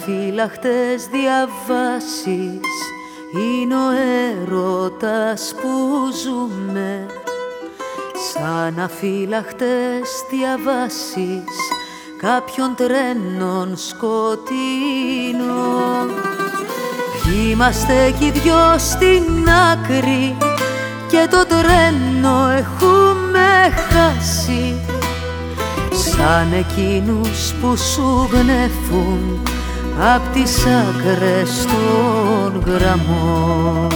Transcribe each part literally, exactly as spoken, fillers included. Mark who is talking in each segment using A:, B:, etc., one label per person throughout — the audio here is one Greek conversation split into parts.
A: αναφύλακτες διαβάσεις είναι ο έρωτας που ζούμε. Σαν αφύλακτες διαβάσεις κάποιων τρένων σκοτεινών. Είμαστε κι οι δυο στην άκρη και το τρένο έχουμε χάσει. Σαν εκείνους που σου γνέφουν απ' τις άκρες των γραμμών.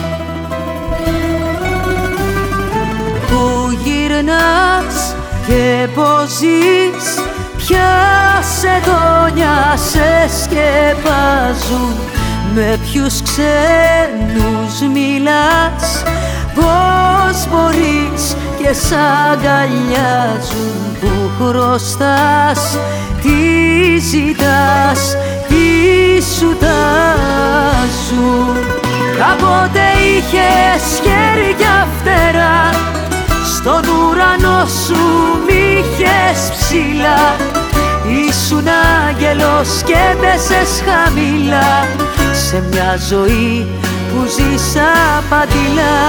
A: Πού γυρνάς και πως ζεις, ποια σεντόνια σε σκεπάζουν, με ποιους ξένους μιλάς, πώς μπορείς και σ' αγκαλιάζουν. Που χρωστάς, τι ζητάς, τι σου τάζουν. Κάποτε είχες χέρια φτερά, στον ουρανό σου μ' είχες ψηλά. Ήσουν άγγελος και πέσες χαμηλά, σε μια ζωή που ζεις απατηλά.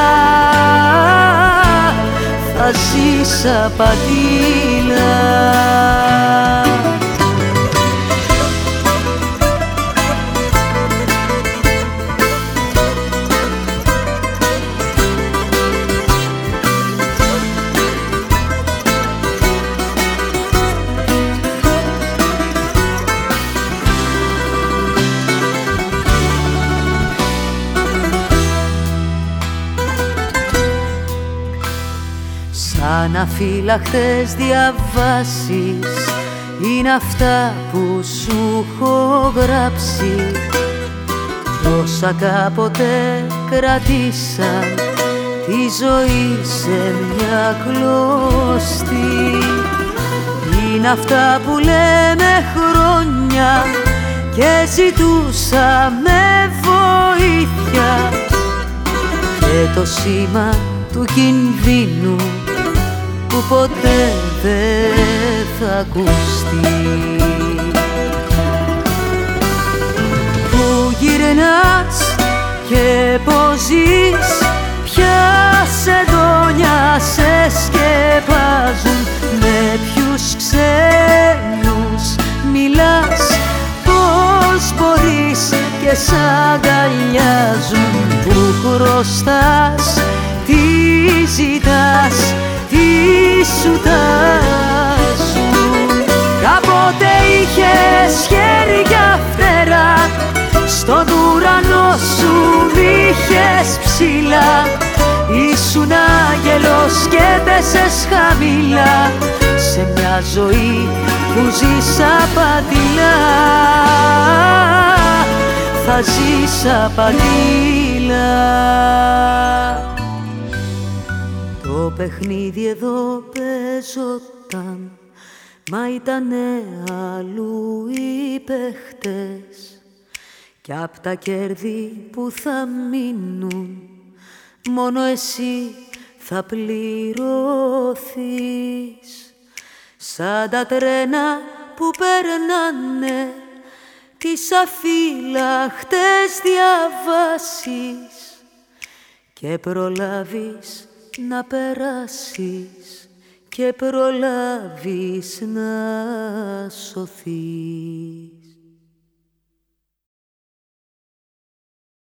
A: Θα ζεις απατηλά. Σαν αφύλακτες διαβάσεις είναι αυτά που σου έχω γράψει. Όσα κάποτε κρατήσαν τη ζωή σε μια κλωστή. Είναι αυτά που λέμε χρόνια και ζητούσαμε βοήθεια, και το σήμα του κινδύνου που ποτέ δεν θα ακουστεί. Πού γυρνάς και πως ζεις, ποια σεντόνια σε σκεπάζουν, με ποιους ξένους μιλάς, πώς μπορείς και σ' αγκαλιάζουν. Που χρωστάς, τι ζητάς, τι σου τάζουν. Κάποτε είχες χέρια φτερά, στον ουρανό σου μ' είχες ψηλά. Ήσουν άγγελος και πέσες χαμηλά, σε μια ζωή που ζεις απατηλά. Θα ζεις απατηλά. Το παιχνίδι εδώ παίζονταν, μα ήτανε αλλού οι παίχτες, κι απ' τα κέρδη που θα μείνουν μόνο εσύ θα πληρωθείς. Σαν τα τρένα που περνάνε τις αφύλακτες διαβάσεις, και προλάβεις να περάσεις και προλάβεις να σωθείς.